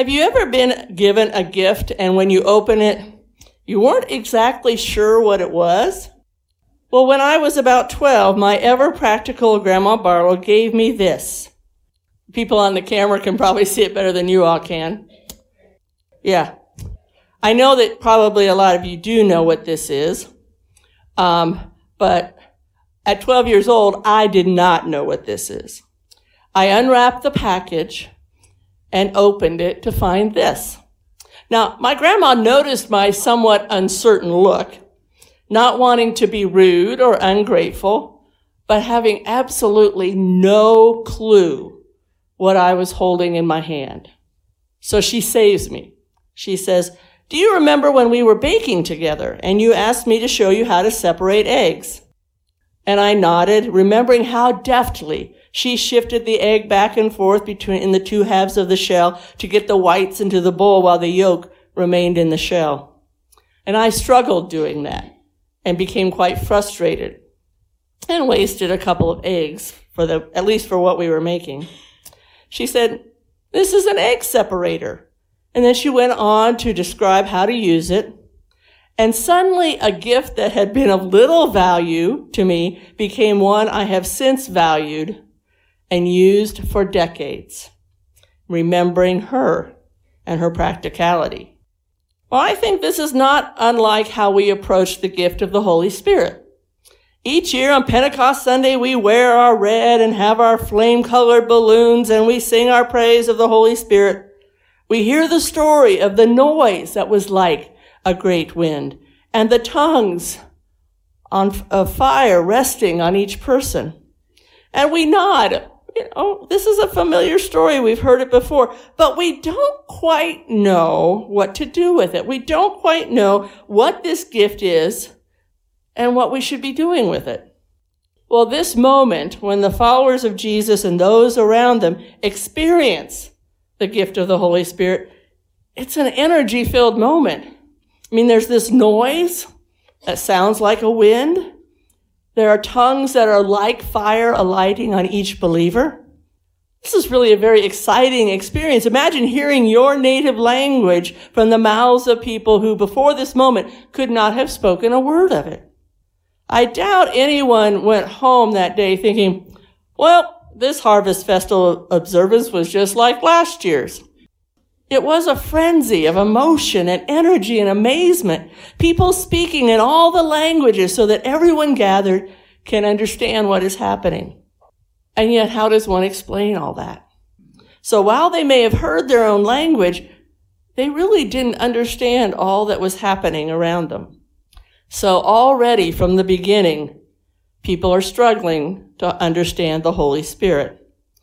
Have you ever been given a gift and when you open it, you weren't exactly sure what it was? Well, when I was about 12, my ever-practical Grandma Barlow gave me this. People on the camera can probably see it better than you all can. Yeah. I know that probably a lot of you do know what this is. But at 12 years old, I did not know what this is. I unwrapped the package and opened it to find this. Now, my grandma noticed my somewhat uncertain look, not wanting to be rude or ungrateful, but having absolutely no clue what I was holding in my hand. So she saves me. She says, "Do you remember when we were baking together and you asked me to show you how to separate eggs?" And I nodded, remembering how deftly she shifted the egg back and forth in the two halves of the shell to get the whites into the bowl while the yolk remained in the shell. And I struggled doing that and became quite frustrated and wasted a couple of eggs at least for what we were making. She said, "This is an egg separator." And then she went on to describe how to use it. And suddenly a gift that had been of little value to me became one I have since valued and used for decades, remembering her and her practicality. Well, I think this is not unlike how we approach the gift of the Holy Spirit. Each year on Pentecost Sunday, we wear our red and have our flame-colored balloons, and we sing our praise of the Holy Spirit. We hear the story of the noise that was like a great wind and the tongues of fire resting on each person. And we nod. This is a familiar story. We've heard it before, but we don't quite know what to do with it. We don't quite know what this gift is and what we should be doing with it. Well, this moment when the followers of Jesus and those around them experience the gift of the Holy Spirit, it's an energy-filled moment. I mean, there's this noise that sounds like a wind. There are tongues that are like fire alighting on each believer. This is really a very exciting experience. Imagine hearing your native language from the mouths of people who before this moment could not have spoken a word of it. I doubt anyone went home that day thinking, well, this Harvest Festival observance was just like last year's. It was a frenzy of emotion and energy and amazement, people speaking in all the languages so that everyone gathered can understand what is happening. And yet, how does one explain all that? So while they may have heard their own language, they really didn't understand all that was happening around them. So already from the beginning, people are struggling to understand the Holy Spirit.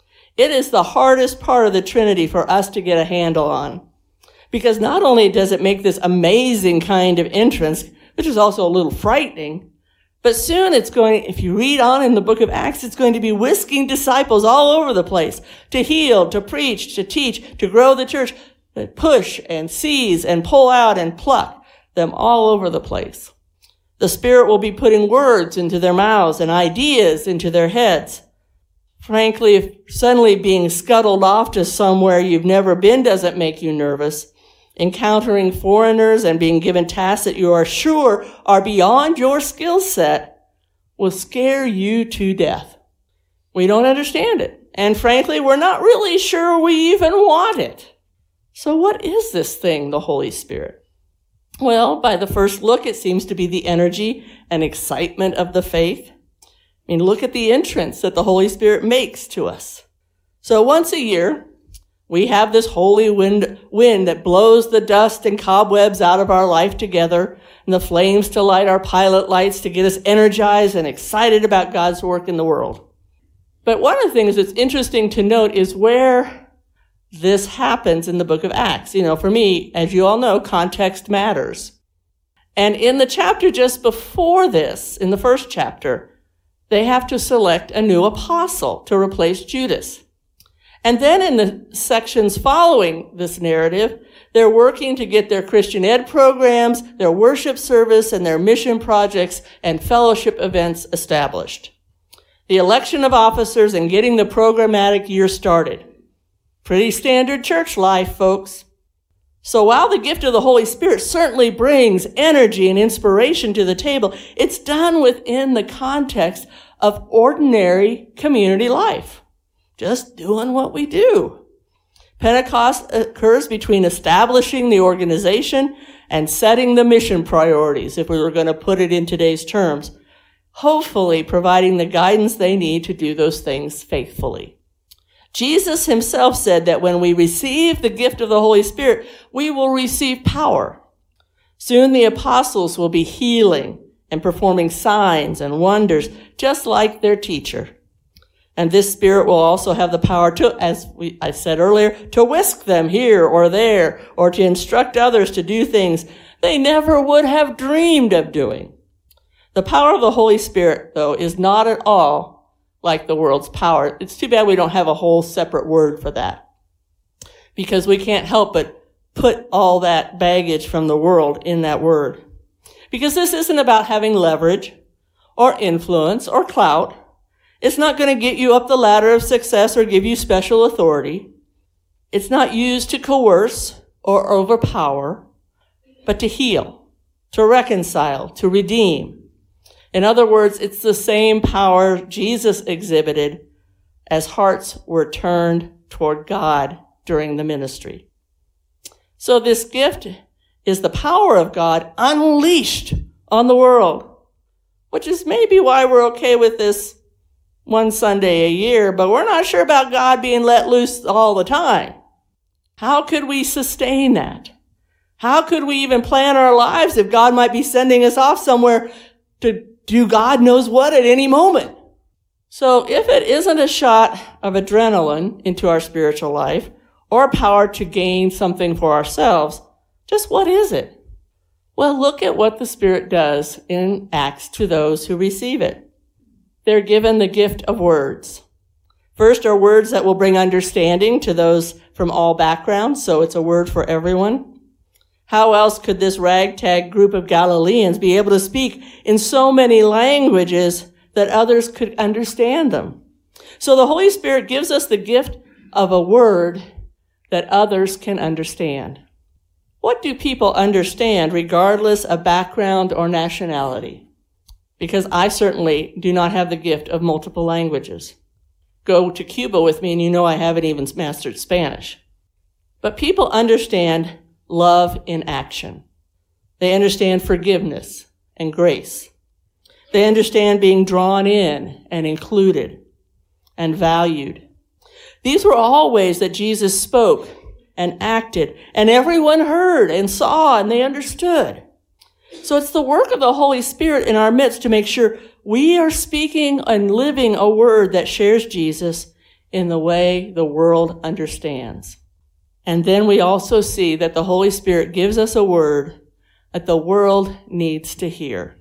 It is the hardest part of the Trinity for us to get a handle on, because not only does it make this amazing kind of entrance, which is also a little frightening, but soon if you read on in the book of Acts, it's going to be whisking disciples all over the place to heal, to preach, to teach, to grow the church, to push and seize and pull out and pluck them all over the place. The Spirit will be putting words into their mouths and ideas into their heads. Frankly, if suddenly being scuttled off to somewhere you've never been doesn't make you nervous, encountering foreigners and being given tasks that you are sure are beyond your skill set will scare you to death. We don't understand it. And frankly, we're not really sure we even want it. So what is this thing, the Holy Spirit? Well, by the first look, it seems to be the energy and excitement of the faith. I mean, look at the entrance that the Holy Spirit makes to us. So once a year, we have this holy wind that blows the dust and cobwebs out of our life together, and the flames to light our pilot lights to get us energized and excited about God's work in the world. But one of the things that's interesting to note is where this happens in the book of Acts. For me, as you all know, context matters. And in the chapter just before this, in the first chapter, they have to select a new apostle to replace Judas. And then in the sections following this narrative, they're working to get their Christian ed programs, their worship service, and their mission projects and fellowship events established. The election of officers and getting the programmatic year started. Pretty standard church life, folks. So while the gift of the Holy Spirit certainly brings energy and inspiration to the table, it's done within the context of ordinary community life. Just doing what we do. Pentecost occurs between establishing the organization and setting the mission priorities, if we were going to put it in today's terms, hopefully providing the guidance they need to do those things faithfully. Jesus himself said that when we receive the gift of the Holy Spirit, we will receive power. Soon the apostles will be healing and performing signs and wonders, just like their teacher. And this Spirit will also have the power to, I said earlier, to whisk them here or there, or to instruct others to do things they never would have dreamed of doing. The power of the Holy Spirit, though, is not at all like the world's power. It's too bad we don't have a whole separate word for that, because we can't help but put all that baggage from the world in that word. Because this isn't about having leverage or influence or clout. It's not going to get you up the ladder of success or give you special authority. It's not used to coerce or overpower, but to heal, to reconcile, to redeem. In other words, it's the same power Jesus exhibited as hearts were turned toward God during the ministry. So this gift is the power of God unleashed on the world, which is maybe why we're okay with this one Sunday a year, but we're not sure about God being let loose all the time. How could we sustain that? How could we even plan our lives if God might be sending us off somewhere to do God knows what at any moment? So if it isn't a shot of adrenaline into our spiritual life or power to gain something for ourselves, just what is it? Well, look at what the Spirit does in Acts to those who receive it. They're given the gift of words. First are words that will bring understanding to those from all backgrounds, so it's a word for everyone. How else could this ragtag group of Galileans be able to speak in so many languages that others could understand them? So the Holy Spirit gives us the gift of a word that others can understand. What do people understand regardless of background or nationality? Because I certainly do not have the gift of multiple languages. Go to Cuba with me and you know I haven't even mastered Spanish. But people understand love in action. They understand forgiveness and grace. They understand being drawn in and included and valued. These were all ways that Jesus spoke and acted, and everyone heard and saw and they understood. So it's the work of the Holy Spirit in our midst to make sure we are speaking and living a word that shares Jesus in the way the world understands. And then we also see that the Holy Spirit gives us a word that the world needs to hear.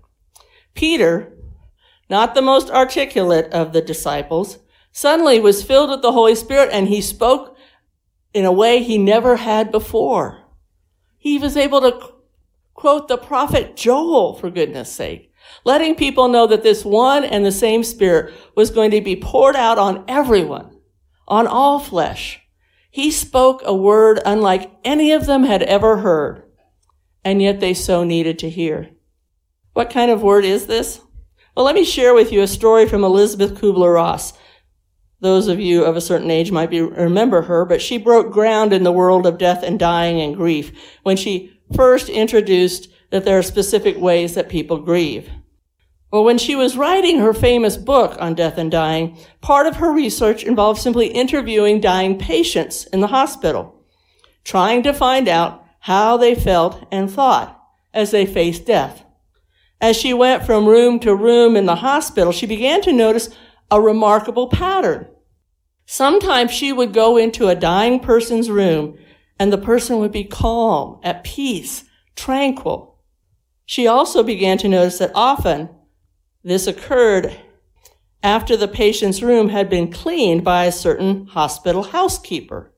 Peter, not the most articulate of the disciples, suddenly was filled with the Holy Spirit and he spoke in a way he never had before. He was able to quote the prophet Joel, for goodness sake, letting people know that this one and the same Spirit was going to be poured out on everyone, on all flesh. He spoke a word unlike any of them had ever heard, and yet they so needed to hear. What kind of word is this? Well, let me share with you a story from Elizabeth Kubler-Ross. Those of you of a certain age might remember her, but she broke ground in the world of death and dying and grief when she first introduced that there are specific ways that people grieve. Well, when she was writing her famous book on death and dying, part of her research involved simply interviewing dying patients in the hospital, trying to find out how they felt and thought as they faced death. As she went from room to room in the hospital, she began to notice a remarkable pattern. Sometimes she would go into a dying person's room and the person would be calm, at peace, tranquil. She also began to notice that often this occurred after the patient's room had been cleaned by a certain hospital housekeeper.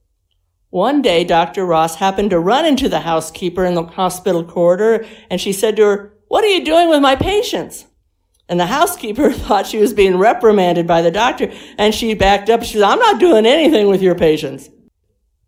One day, Dr. Ross happened to run into the housekeeper in the hospital corridor, and she said to her, "What are you doing with my patients?" And the housekeeper thought she was being reprimanded by the doctor, and she backed up. She said, "I'm not doing anything with your patients."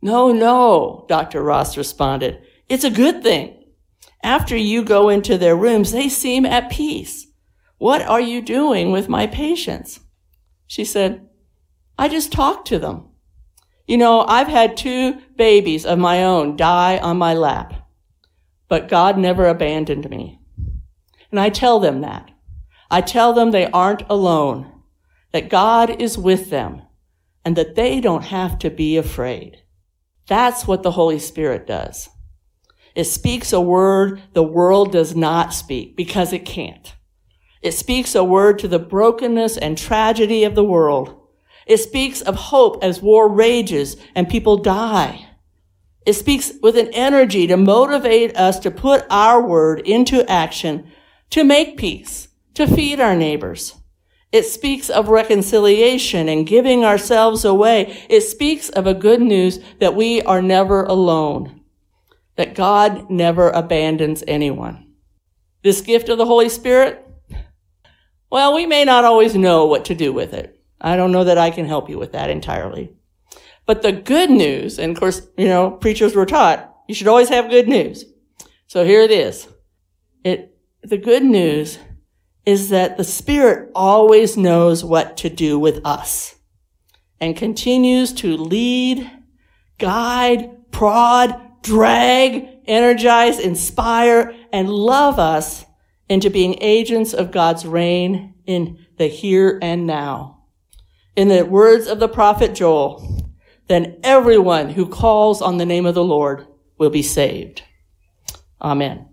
No, Dr. Ross responded. It's a good thing. After you go into their rooms, they seem at peace. What are you doing with my patients? She said, I just talk to them. You know, I've had 2 babies of my own die on my lap, but God never abandoned me. And I tell them that. I tell them they aren't alone, that God is with them, and that they don't have to be afraid. That's what the Holy Spirit does. It speaks a word the world does not speak because it can't. It speaks a word to the brokenness and tragedy of the world. It speaks of hope as war rages and people die. It speaks with an energy to motivate us to put our word into action, to make peace, to feed our neighbors. It speaks of reconciliation and giving ourselves away. It speaks of a good news that we are never alone, that God never abandons anyone. This gift of the Holy Spirit, well, we may not always know what to do with it. I don't know that I can help you with that entirely. But the good news, and of course, preachers were taught, you should always have good news. So here it is. The good news is that the Spirit always knows what to do with us and continues to lead, guide, prod, drag, energize, inspire, and love us into being agents of God's reign in the here and now. In the words of the prophet Joel, then everyone who calls on the name of the Lord will be saved. Amen.